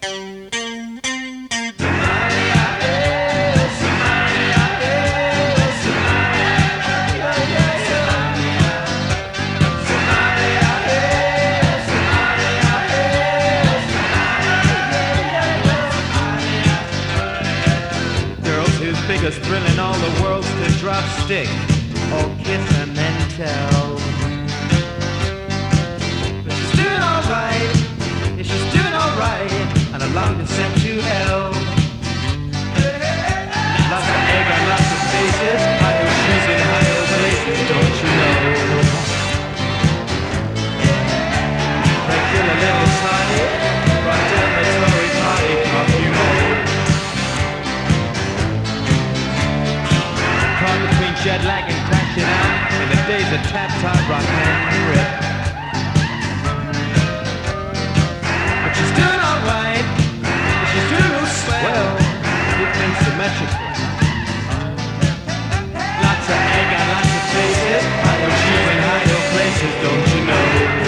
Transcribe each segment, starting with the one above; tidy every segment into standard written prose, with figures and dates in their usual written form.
Biggest thrill in all the world's to drop stick or kiss and then tell. But she's doing alright, yeah, she's doing alright, and a long descent to hell. Lots of egg and lots of faces, high heel shoes in high heel places, don't you know? Regular little tiny, right down the Tory party, coffee mode. Caught between jet lag and crashing out in the days of tap-top rock and rip. But she's doing alright, she's doing real swell, it ain't symmetrical. Lots of egg and lots of faces, high heel shoes in high heel places, don't you know?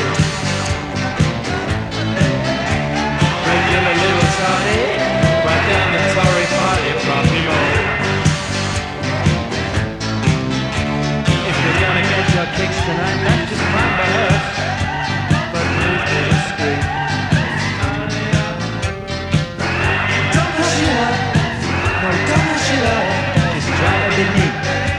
Regular little Tony, right down the Tory party from New York. Gonna get your kicks tonight, that's just fine by us. But move to the street. Don't push it up, no, don't push it up. Just try to be neat.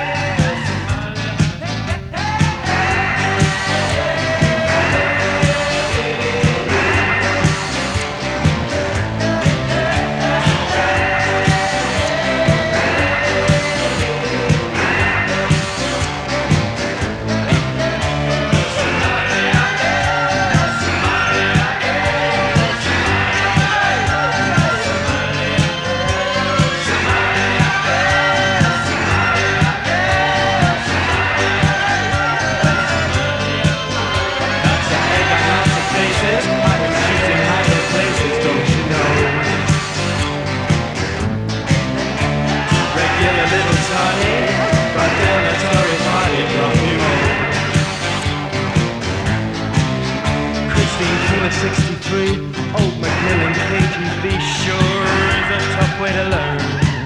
Killer 63, old Macmillan KGB sure is a tough way to learn.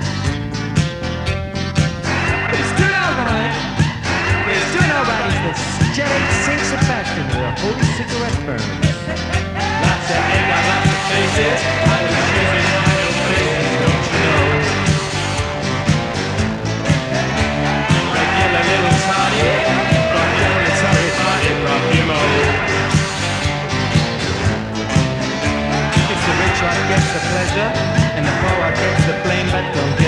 But he's doing alright, he's doing alright, he's the J. St. Sebastian with a holy cigarette burn. Lots of egg on lots of faces, high heel shoes in high heel places, don't you know? Regular little Tony, brought down the Tory party from Emo. The rich I gets the pleasure, and the poor I gets the blame, but don't get